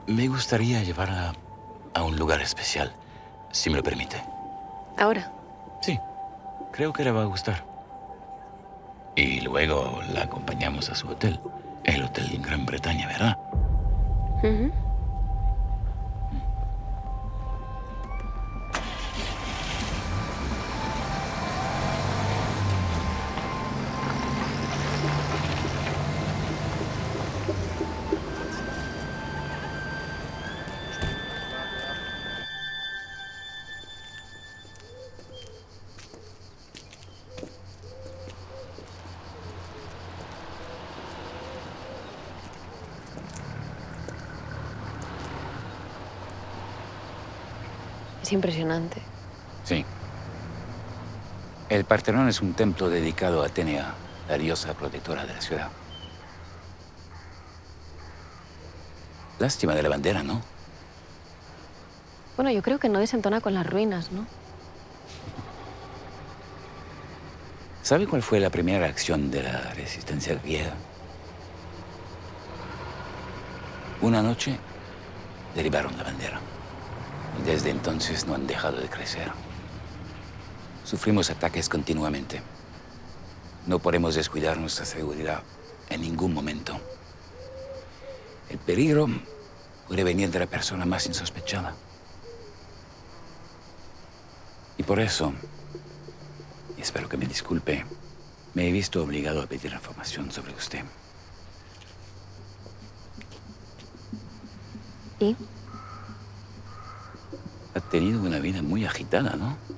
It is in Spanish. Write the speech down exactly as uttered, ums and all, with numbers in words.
Me gustaría llevarla a un lugar especial, si me lo permite. ¿Ahora? Sí, creo que le va a gustar. Y luego la acompañamos a su hotel. El hotel en Gran Bretaña, ¿verdad? Ujú. Es impresionante. Sí. El Partenón es un templo dedicado a Atenea, la diosa protectora de la ciudad. Lástima de la bandera, ¿no? Bueno, yo creo que no desentona con las ruinas, ¿no? ¿Sabe cuál fue la primera acción de la resistencia griega? Una noche derribaron la bandera. Y desde entonces no han dejado de crecer. Sufrimos ataques continuamente. No podemos descuidar nuestra seguridad en ningún momento. El peligro puede venir de la persona más insospechada. Y por eso, y espero que me disculpe, me he visto obligado a pedir información sobre usted. ¿Y? Ha tenido una vida muy agitada, ¿no?